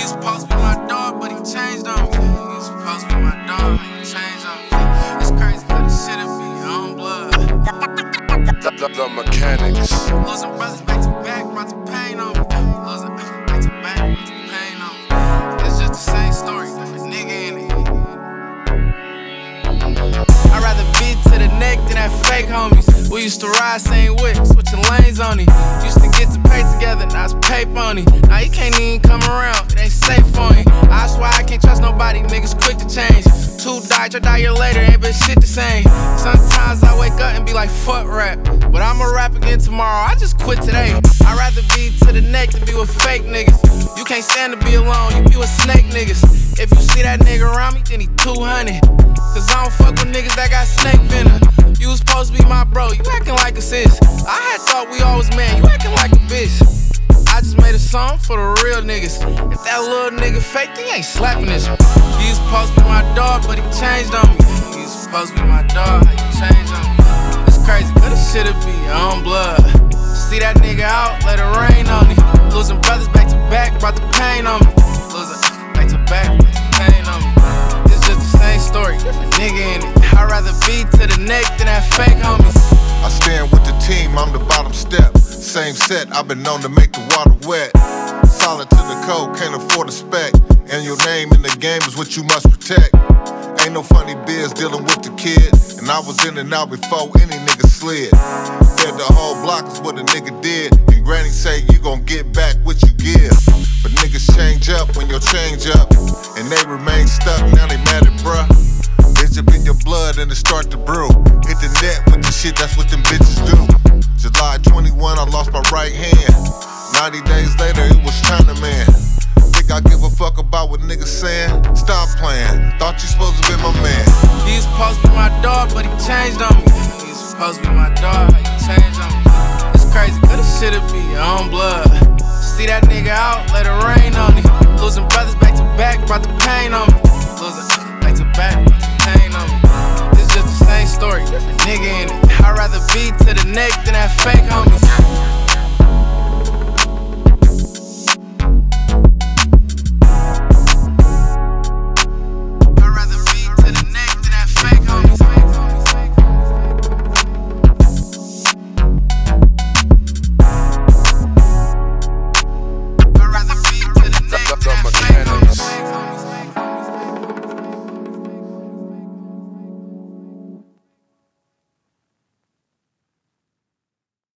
was supposed to be my dog, but he changed on me. He was supposed to be my dog, but he changed on me. It's crazy, cause this shit'll be your own blood. The mechanics. Losing brothers back to back, brought the pain on me. Losing back to back, brought the pain on me. It's just the same story, different nigga in it. I'd rather beat to the neck than that fake homies. We used to ride same whip, switching lanes on it. Used to get to pay together, now it's paper on it. Now you can't even come around, it ain't safe for you. I swear I can't trust nobody, niggas quick to change. Two died, try die a year later, ain't been shit the same. Sometimes I wake up and be like, fuck rap. But I'ma rap again tomorrow, I just quit today. I'd rather be to the neck than be with fake niggas. You can't stand to be alone, you be with snake niggas. If you see that nigga around me, then he 200. Cause I don't fuck with niggas that got snake venom. You was supposed to be my bro, you acting like a sis. I had thought we always man, you acting like a bitch. I just made a song for the real niggas. If that little nigga fake, he ain't slapping this. He was supposed to be my dog, but he changed on me. He was supposed to be my dog, he changed on me. It's crazy, cause this shit'll be your own blood. See that nigga out, let it rain on me. Losing brothers back to back, brought the pain on me. Losing back to back, brought the pain on me. It's just the same story, different nigga in it. I'd rather be to the neck than that fake homies. I stand with the team, I'm the bottom step. Same set, I've been known to make the water wet. Solid to the code, can't afford a spec. And your name in the game is what you must protect. Ain't no funny biz dealing with the kid. And I was in and out before any nigga slid. Fed the whole block is what a nigga did. And granny say you gon' get back what you give. But niggas change up when your change up. And they remain stuck, now they mad at bruh. Bitch up in your blood and it start to brew. Hit the net with the shit, that's what them bitches do. July 21, I lost my right hand. 90 days later, it was China Man. Think I give a fuck about what niggas saying? Stop playing, thought you supposed to be my man. He was supposed to be my dog, but he changed on me. He was supposed to be my dog, he changed on me. It's crazy, cause this shit'll be your own blood. See that nigga out, let it rain on me. Losing brothers back to back, brought the pain on me. Losing back to back, brought the pain on me. It's just the same story, different nigga in it. I'd rather be to the neck than that fake homies.